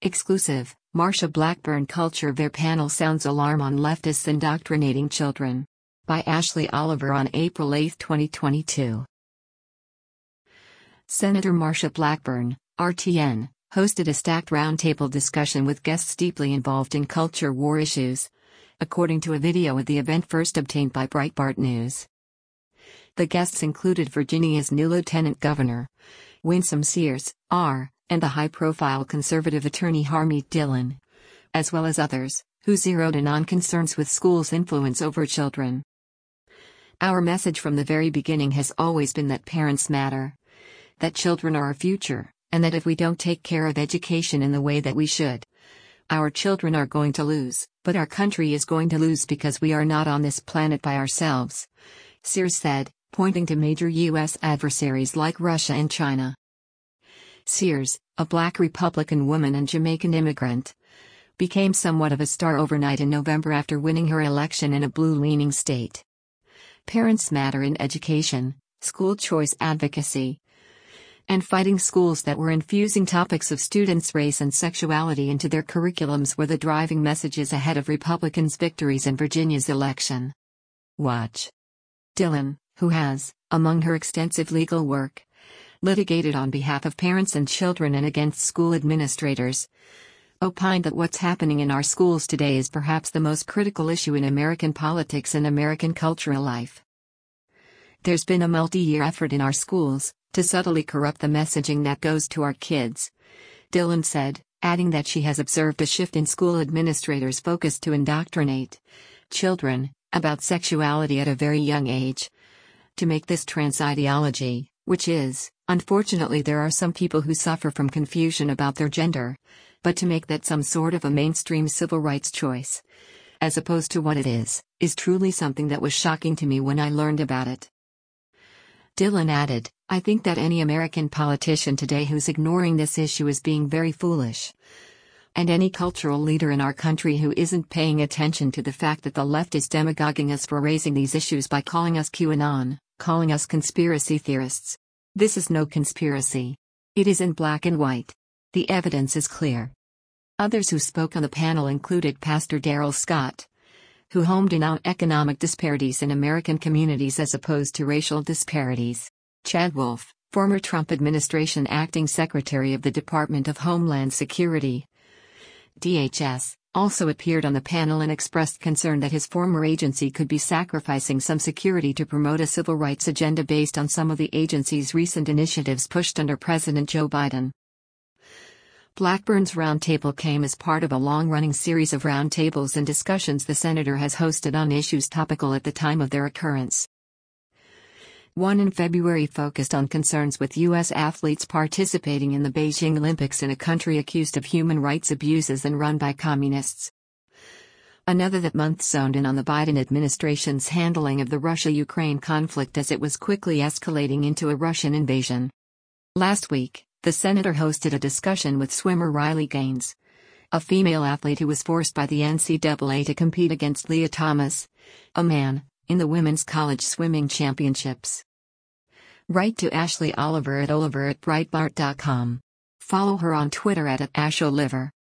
Exclusive, Marsha Blackburn Culture War panel sounds alarm on leftists indoctrinating children. By Ashley Oliver on April 8, 2022. Senator Marsha Blackburn, RTN, hosted a stacked roundtable discussion with guests deeply involved in culture war issues, according to a video of the event first obtained by Breitbart News. The guests included Virginia's new Lieutenant Governor, Winsome Sears, R., and the high-profile conservative attorney Harmeet Dillon, as well as others, who zeroed in on concerns with schools' influence over children. Our message from the very beginning has always been that parents matter, that children are our future, and that if we don't take care of education in the way that we should, our children are going to lose, but our country is going to lose because we are not on this planet by ourselves, Sears said, pointing to major U.S. adversaries like Russia and China. Sears, a black Republican woman and Jamaican immigrant, became somewhat of a star overnight in November after winning her election in a blue-leaning state. Parents matter in education, school choice advocacy, and fighting schools that were infusing topics of students' race and sexuality into their curriculums were the driving messages ahead of Republicans' victories in Virginia's election. Watch. Dillon, who has, among her extensive legal work, litigated on behalf of parents and children and against school administrators, opined that what's happening in our schools today is perhaps the most critical issue in American politics and American cultural life. There's been a multi-year effort in our schools to subtly corrupt the messaging that goes to our kids, Dillon said, adding that she has observed a shift in school administrators' focus to indoctrinate children about sexuality at a very young age, to make this trans ideology, which is, unfortunately there are some people who suffer from confusion about their gender, but to make that some sort of a mainstream civil rights choice, as opposed to what it is truly something that was shocking to me when I learned about it. Dillon added, I think that any American politician today who's ignoring this issue is being very foolish. And any cultural leader in our country who isn't paying attention to the fact that the left is demagoguing us for raising these issues by calling us QAnon, calling us conspiracy theorists. This is no conspiracy. It is in black and white. The evidence is clear. Others who spoke on the panel included Pastor Darrell Scott, who homed in on economic disparities in American communities as opposed to racial disparities. Chad Wolf, former Trump administration acting secretary of the Department of Homeland Security, DHS, also appeared on the panel and expressed concern that his former agency could be sacrificing some security to promote a civil rights agenda based on some of the agency's recent initiatives pushed under President Joe Biden. Blackburn's roundtable came as part of a long-running series of roundtables and discussions the senator has hosted on issues topical at the time of their occurrence. One in February focused on concerns with U.S. athletes participating in the Beijing Olympics in a country accused of human rights abuses and run by communists. Another that month zoned in on the Biden administration's handling of the Russia-Ukraine conflict as it was quickly escalating into a Russian invasion. Last week, the senator hosted a discussion with swimmer Riley Gaines, a female athlete who was forced by the NCAA to compete against Leah Thomas, a man, in the Women's College Swimming Championships. Write to Ashley Oliver at Breitbart.com. Follow her on Twitter at @AshOliver.